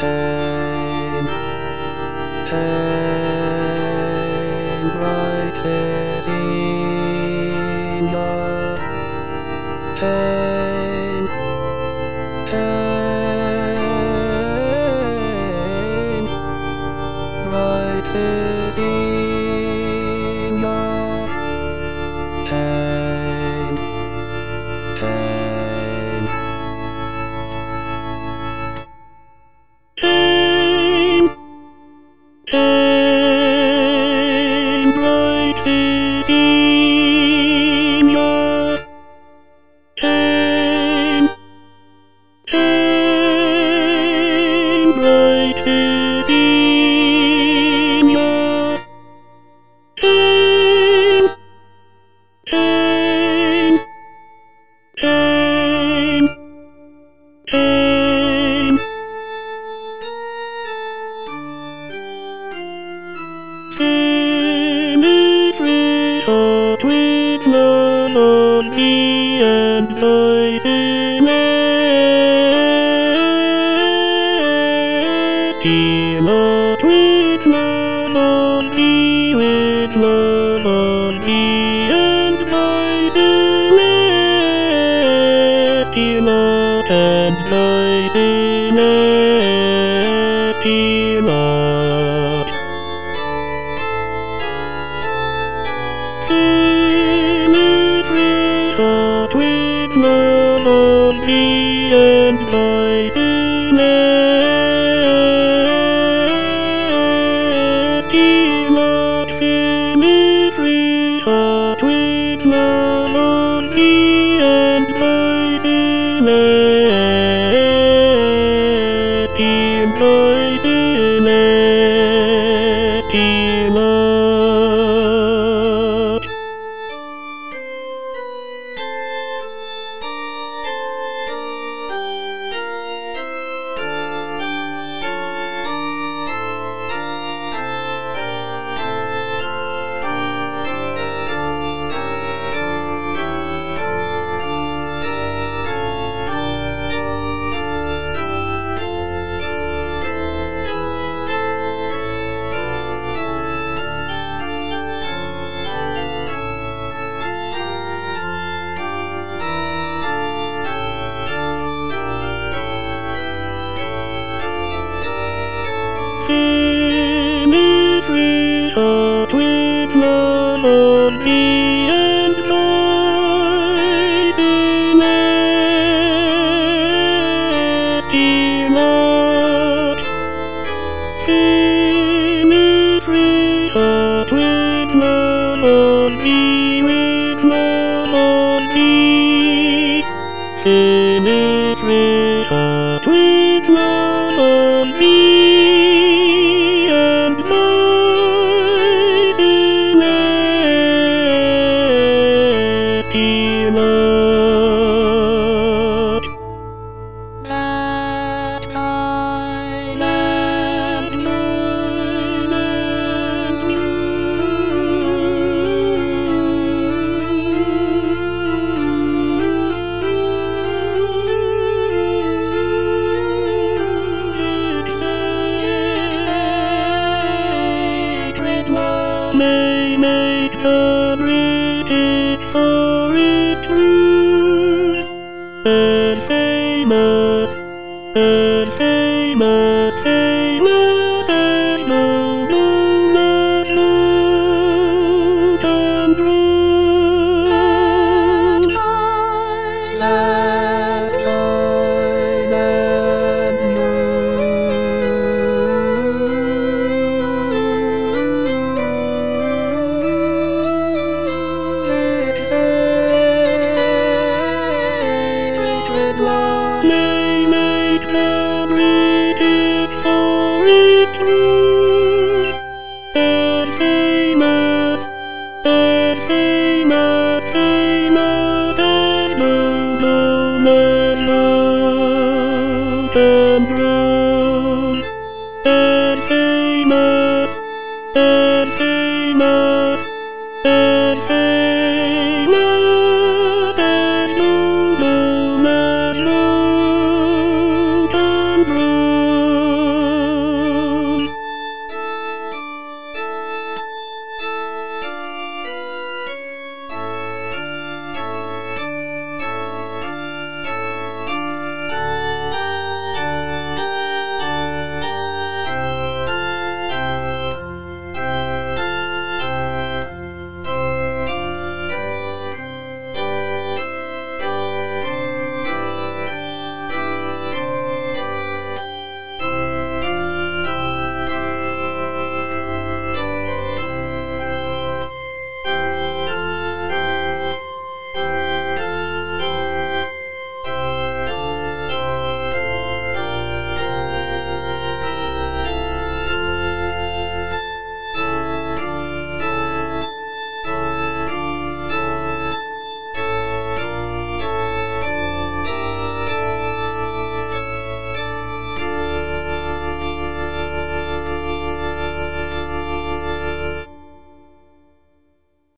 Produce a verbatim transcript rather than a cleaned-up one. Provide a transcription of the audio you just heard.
pain, pain rises in your pain, pain rises in your pain, pain. Pain, pain rises in your pain, pain rises in your pain, pain, pain, pain. Pain is wrought with lonely and noisiness. Heal not with lonely, with lonely and noisiness. Heal not and noisiness. Heal not. Pain is wrought with lonely and noisiness. Heal not. Pain is wrought with lonely and noisiness. Heal noisiness. Heal not. Pain is wrought with lonely and noisiness. Heal not. Pain is wrought with lonely, with lonely. Pain is wrought with lonely. Heal not. Let kind and kind and sacred one may make the British forest root, and famous, and famous, famous as no longer shoot and root. Let kind and sacred one may make the British forest root, and famous, and famous, famous as no longer shoot and root.